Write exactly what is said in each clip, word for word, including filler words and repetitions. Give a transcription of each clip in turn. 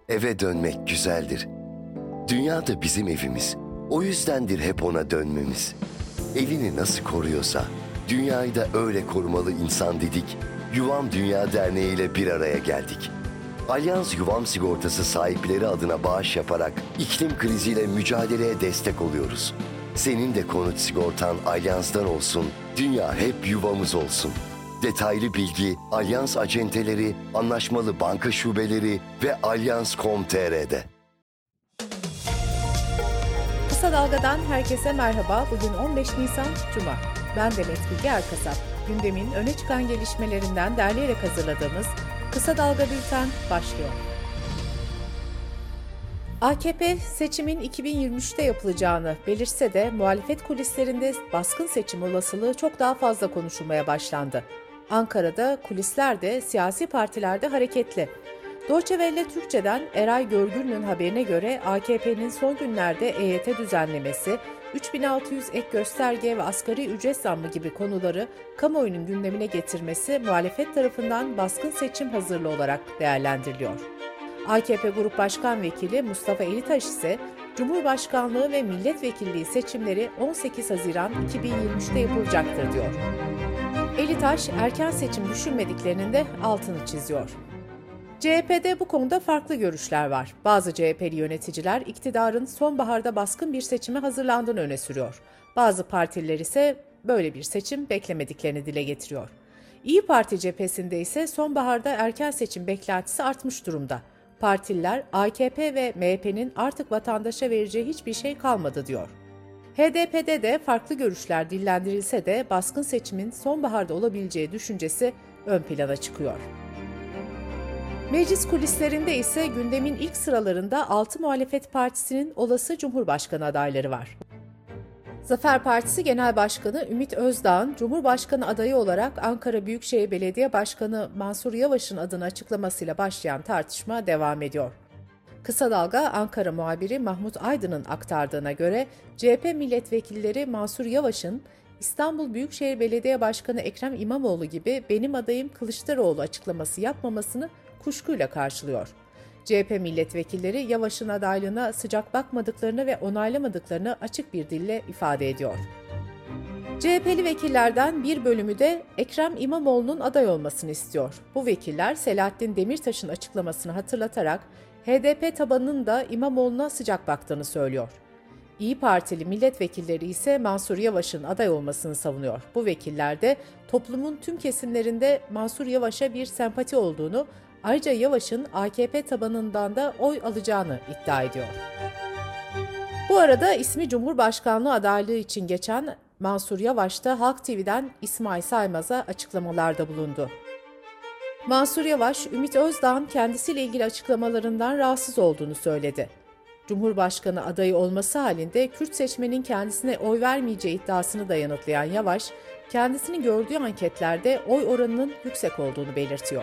Eve dönmek güzeldir. Dünya da bizim evimiz. O yüzdendir hep ona dönmemiz. Evini nasıl koruyorsa, dünyayı da öyle korumalı insan dedik. Yuvam Dünya Derneği ile bir araya geldik. Alyans Yuvam Sigortası sahipleri adına bağış yaparak iklim kriziyle mücadeleye destek oluyoruz. Senin de konut sigortan Alyans'tan olsun, dünya hep yuvamız olsun. Detaylı bilgi Alyans acenteleri, anlaşmalı banka şubeleri ve alyans nokta com nokta tr'de. Kısa Dalga'dan herkese merhaba. Bugün on beş Nisan Cuma. Ben Demet Bilge Erkasap. Gündemin öne çıkan gelişmelerinden derleyerek hazırladığımız Kısa Dalga Bülten başlıyor. A K P seçimin iki bin yirmi üçte yapılacağını belirtse de muhalefet kulislerinde baskın seçim olasılığı çok daha fazla konuşulmaya başlandı. Ankara'da kulisler de siyasi partilerde hareketli. Deutsche Welle Türkçe'den Eray Görgül'ün haberine göre A K P'nin son günlerde E Y T düzenlemesi, üç bin altı yüz ek gösterge ve asgari ücret zammı gibi konuları kamuoyunun gündemine getirmesi muhalefet tarafından baskın seçim hazırlığı olarak değerlendiriliyor. A K P Grup Başkan Vekili Mustafa Elitaş ise Cumhurbaşkanlığı ve milletvekilliği seçimleri on sekiz Haziran iki bin yirmi üçte yapılacaktır diyor. Elitaş erken seçim düşünmediklerinin de altını çiziyor. C H P'de bu konuda farklı görüşler var. Bazı C H P'li yöneticiler iktidarın sonbaharda baskın bir seçime hazırlandığını öne sürüyor. Bazı partililer ise böyle bir seçim beklemediklerini dile getiriyor. İYİ Parti cephesinde ise sonbaharda erken seçim beklentisi artmış durumda. Partililer A K P ve M H P'nin artık vatandaşa vereceği hiçbir şey kalmadı diyor. H D P'de de farklı görüşler dillendirilse de baskın seçimin sonbaharda olabileceği düşüncesi ön plana çıkıyor. Meclis kulislerinde ise gündemin ilk sıralarında altı muhalefet partisinin olası Cumhurbaşkanı adayları var. Zafer Partisi Genel Başkanı Ümit Özdağ'ın Cumhurbaşkanı adayı olarak Ankara Büyükşehir Belediye Başkanı Mansur Yavaş'ın adını açıklamasıyla başlayan tartışma devam ediyor. Kısa Dalga Ankara muhabiri Mahmut Aydın'ın aktardığına göre C H P milletvekilleri Mansur Yavaş'ın İstanbul Büyükşehir Belediye Başkanı Ekrem İmamoğlu gibi benim adayım Kılıçdaroğlu açıklaması yapmamasını kuşkuyla karşılıyor. C H P milletvekilleri Yavaş'ın adaylığına sıcak bakmadıklarını ve onaylamadıklarını açık bir dille ifade ediyor. C H P'li vekillerden bir bölümü de Ekrem İmamoğlu'nun aday olmasını istiyor. Bu vekiller Selahattin Demirtaş'ın açıklamasını hatırlatarak H D P tabanının da İmamoğlu'na sıcak baktığını söylüyor. İYİ Partili milletvekilleri ise Mansur Yavaş'ın aday olmasını savunuyor. Bu vekiller de toplumun tüm kesimlerinde Mansur Yavaş'a bir sempati olduğunu, ayrıca Yavaş'ın A K P tabanından da oy alacağını iddia ediyor. Bu arada ismi Cumhurbaşkanlığı adaylığı için geçen Mansur Yavaş da Halk T V'den İsmail Saymaz'a açıklamalarda bulundu. Mansur Yavaş, Ümit Özdağ'ın kendisiyle ilgili açıklamalarından rahatsız olduğunu söyledi. Cumhurbaşkanı adayı olması halinde Kürt seçmenin kendisine oy vermeyeceği iddiasını da yanıtlayan Yavaş, kendisini gördüğü anketlerde oy oranının yüksek olduğunu belirtiyor.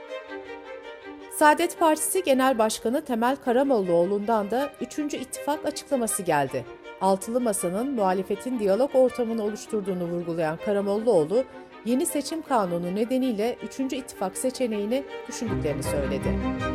Saadet Partisi Genel Başkanı Temel Karamollaoğlu'ndan da üçüncü ittifak açıklaması geldi. Altılı Masa'nın muhalefetin diyalog ortamını oluşturduğunu vurgulayan Karamollaoğlu, yeni seçim kanunu nedeniyle üçüncü ittifak seçeneğini düşündüklerini söyledi.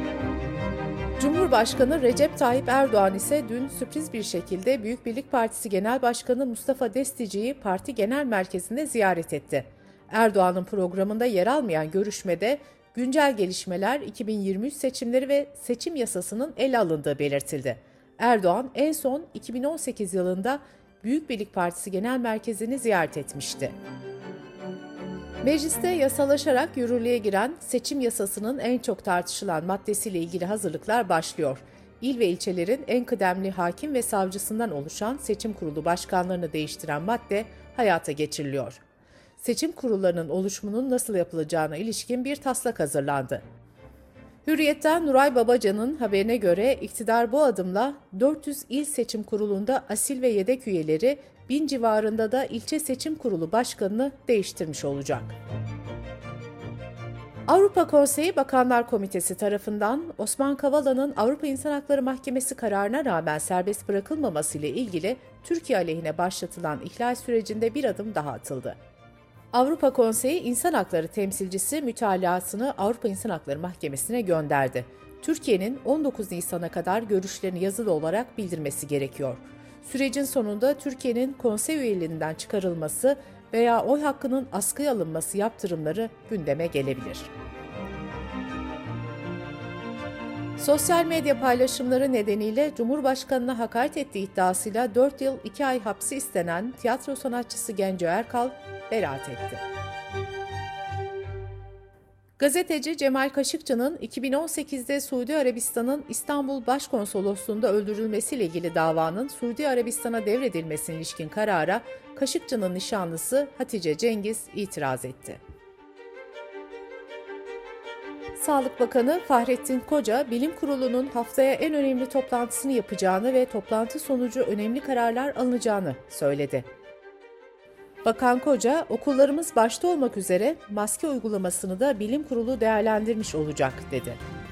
Cumhurbaşkanı Recep Tayyip Erdoğan ise dün sürpriz bir şekilde Büyük Birlik Partisi Genel Başkanı Mustafa Destici'yi parti genel merkezinde ziyaret etti. Erdoğan'ın programında yer almayan görüşmede güncel gelişmeler, iki bin yirmi üç seçimleri ve seçim yasasının ele alındığı belirtildi. Erdoğan en son iki bin on sekiz yılında Büyük Birlik Partisi Genel Merkezi'ni ziyaret etmişti. Mecliste yasalaşarak yürürlüğe giren seçim yasasının en çok tartışılan maddesiyle ilgili hazırlıklar başlıyor. İl ve ilçelerin en kıdemli hakim ve savcısından oluşan seçim kurulu başkanlarını değiştiren madde hayata geçiriliyor. Seçim kurullarının oluşumunun nasıl yapılacağına ilişkin bir taslak hazırlandı. Hürriyet'ten Nuray Babacan'ın haberine göre iktidar bu adımla dört yüz il seçim kurulunda asil ve yedek üyeleri, bin civarında da ilçe seçim kurulu başkanını değiştirmiş olacak. Avrupa Konseyi Bakanlar Komitesi tarafından Osman Kavala'nın Avrupa İnsan Hakları Mahkemesi kararına rağmen serbest bırakılmaması ile ilgili Türkiye aleyhine başlatılan ihlal sürecinde bir adım daha atıldı. Avrupa Konseyi İnsan Hakları temsilcisi mütalaasını Avrupa İnsan Hakları Mahkemesi'ne gönderdi. Türkiye'nin on dokuz Nisan'a kadar görüşlerini yazılı olarak bildirmesi gerekiyor. Sürecin sonunda Türkiye'nin konsey üyeliğinden çıkarılması veya oy hakkının askıya alınması yaptırımları gündeme gelebilir. Sosyal medya paylaşımları nedeniyle Cumhurbaşkanı'na hakaret ettiği iddiasıyla dört yıl iki ay hapsi istenen tiyatro sanatçısı Genco Erkal beraat etti. Gazeteci Cemal Kaşıkçı'nın iki bin on sekizde Suudi Arabistan'ın İstanbul Başkonsolosluğu'nda öldürülmesiyle ilgili davanın Suudi Arabistan'a devredilmesine ilişkin karara Kaşıkçı'nın nişanlısı Hatice Cengiz itiraz etti. Sağlık Bakanı Fahrettin Koca, Bilim Kurulu'nun haftaya en önemli toplantısını yapacağını ve toplantı sonucu önemli kararlar alınacağını söyledi. Bakan Koca, okullarımız başta olmak üzere maske uygulamasını da Bilim Kurulu değerlendirmiş olacak, dedi.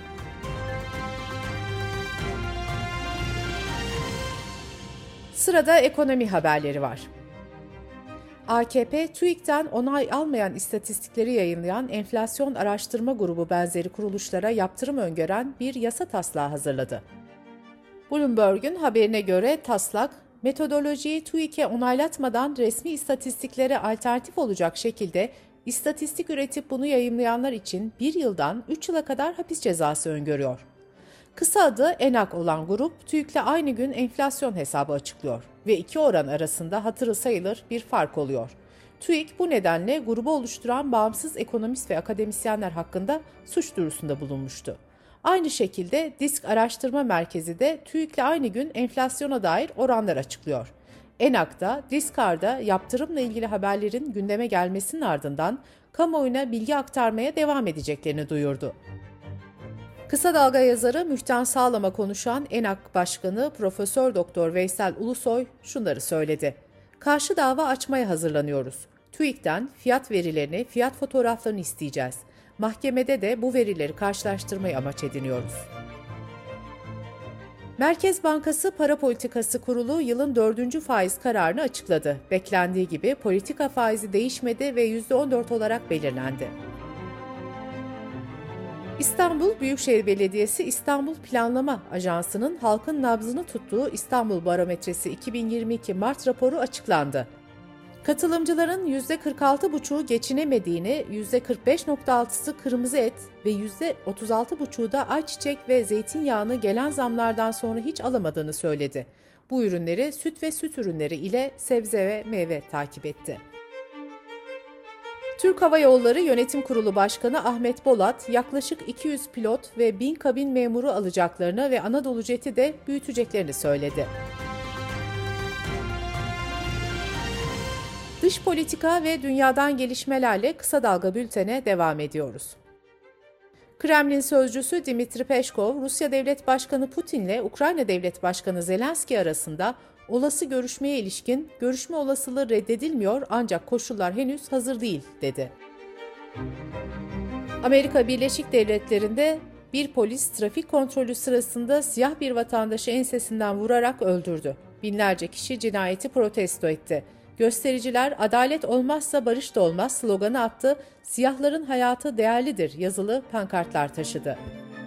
Sırada ekonomi haberleri var. A K P, TÜİK'ten onay almayan istatistikleri yayınlayan Enflasyon Araştırma Grubu benzeri kuruluşlara yaptırım öngören bir yasa taslağı hazırladı. Bloomberg'un haberine göre taslak, metodolojiyi TÜİK'e onaylatmadan resmi istatistiklere alternatif olacak şekilde istatistik üretip bunu yayımlayanlar için bir yıldan üç yıla kadar hapis cezası öngörüyor. Kısa adı ENAK olan grup, TÜİK'le aynı gün enflasyon hesabı açıklıyor ve iki oran arasında hatırı sayılır bir fark oluyor. TÜİK bu nedenle grubu oluşturan bağımsız ekonomist ve akademisyenler hakkında suç duyurusunda bulunmuştu. Aynı şekilde Disk Araştırma Merkezi de TÜİK'le aynı gün enflasyona dair oranlar açıklıyor. ENAK'ta, Diskar'da yaptırımla ilgili haberlerin gündeme gelmesinin ardından kamuoyuna bilgi aktarmaya devam edeceklerini duyurdu. Kısa Dalga yazarı Mühten Sağlam'a konuşan ENAK Başkanı Profesör Doktor Veysel Ulusoy şunları söyledi. Karşı dava açmaya hazırlanıyoruz. TÜİK'ten fiyat verilerini, fiyat fotoğraflarını isteyeceğiz. Mahkemede de bu verileri karşılaştırmayı amaç ediniyoruz. Merkez Bankası Para Politikası Kurulu yılın dördüncü faiz kararını açıkladı. Beklendiği gibi politika faizi değişmedi ve yüzde on dört olarak belirlendi. İstanbul Büyükşehir Belediyesi İstanbul Planlama Ajansı'nın halkın nabzını tuttuğu İstanbul Barometresi iki bin yirmi iki Mart raporu açıklandı. Katılımcıların yüzde kırk altı virgül beşi geçinemediğini, yüzde kırk beş virgül altısı kırmızı et ve yüzde otuz altı virgül beşi da ayçiçek ve zeytinyağını gelen zamlardan sonra hiç alamadığını söyledi. Bu ürünleri süt ve süt ürünleri ile sebze ve meyve takip etti. Türk Hava Yolları Yönetim Kurulu Başkanı Ahmet Bolat, yaklaşık iki yüz pilot ve bin kabin memuru alacaklarını ve Anadolu Jet'i de büyüteceklerini söyledi. Dış politika ve dünyadan gelişmelerle Kısa Dalga Bülten'e devam ediyoruz. Kremlin sözcüsü Dmitri Peşkov, Rusya Devlet Başkanı Putin ile Ukrayna Devlet Başkanı Zelenski arasında olası görüşmeye ilişkin görüşme olasılığı reddedilmiyor ancak koşullar henüz hazır değil, dedi. Amerika Birleşik Devletleri'nde bir polis trafik kontrolü sırasında siyah bir vatandaşı ensesinden vurarak öldürdü. Binlerce kişi cinayeti protesto etti. Göstericiler "Adalet olmazsa barış da olmaz" sloganı attı, "Siyahların hayatı değerlidir" yazılı pankartlar taşıdı.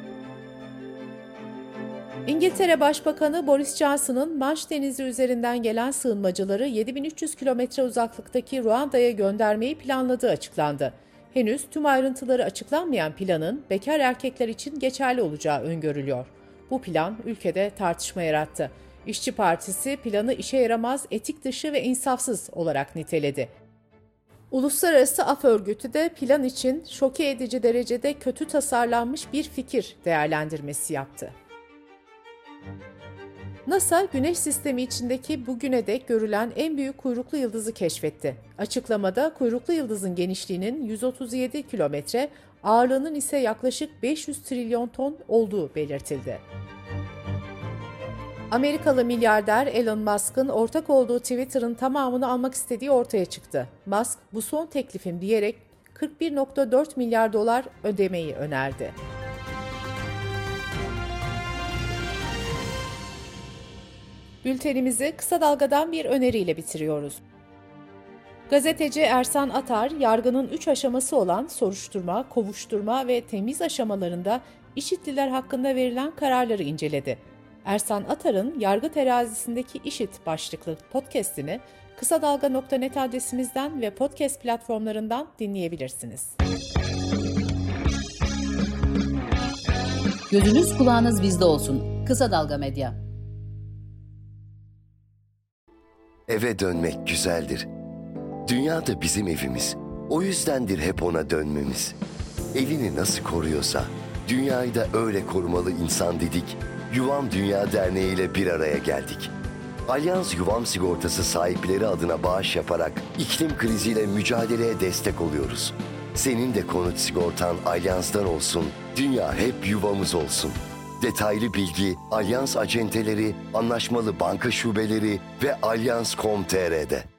İngiltere Başbakanı Boris Johnson'ın Manş Denizi üzerinden gelen sığınmacıları yedi bin üç yüz kilometre uzaklıktaki Ruanda'ya göndermeyi planladığı açıklandı. Henüz tüm ayrıntıları açıklanmayan planın bekar erkekler için geçerli olacağı öngörülüyor. Bu plan ülkede tartışma yarattı. İşçi Partisi planı işe yaramaz, etik dışı ve insafsız olarak niteledi. Uluslararası Af Örgütü de plan için şoke edici derecede kötü tasarlanmış bir fikir değerlendirmesi yaptı. NASA, Güneş sistemi içindeki bugüne dek görülen en büyük kuyruklu yıldızı keşfetti. Açıklamada kuyruklu yıldızın genişliğinin yüz otuz yedi kilometre, ağırlığının ise yaklaşık beş yüz trilyon ton olduğu belirtildi. Amerikalı milyarder Elon Musk'ın ortak olduğu Twitter'ın tamamını almak istediği ortaya çıktı. Musk, "Bu son teklifim" diyerek kırk bir virgül dört milyar dolar ödemeyi önerdi. Bültenimizi kısa dalgadan bir öneriyle bitiriyoruz. Gazeteci Ersan Atar, yargının üç aşaması olan soruşturma, kovuşturma ve temiz aşamalarında İŞİD'liler hakkında verilen kararları inceledi. Ersan Atar'ın Yargı Terazisi'ndeki İŞİD başlıklı podcast'ini kısa dalga nokta net adresimizden ve podcast platformlarından dinleyebilirsiniz. Gözünüz kulağınız bizde olsun. Kısa Dalga Medya. Eve dönmek güzeldir. Dünya da bizim evimiz. O yüzdendir hep ona dönmemiz. Evini nasıl koruyorsa, dünyayı da öyle korumalı insan dedik. Yuvam Dünya Derneği ile bir araya geldik. Alyans Yuvam Sigortası sahipleri adına bağış yaparak iklim kriziyle mücadeleye destek oluyoruz. Senin de konut sigortan Alyans'tan olsun, dünya hep yuvamız olsun. Detaylı bilgi Alyans acenteleri, anlaşmalı banka şubeleri ve alyans nokta com nokta tr'de.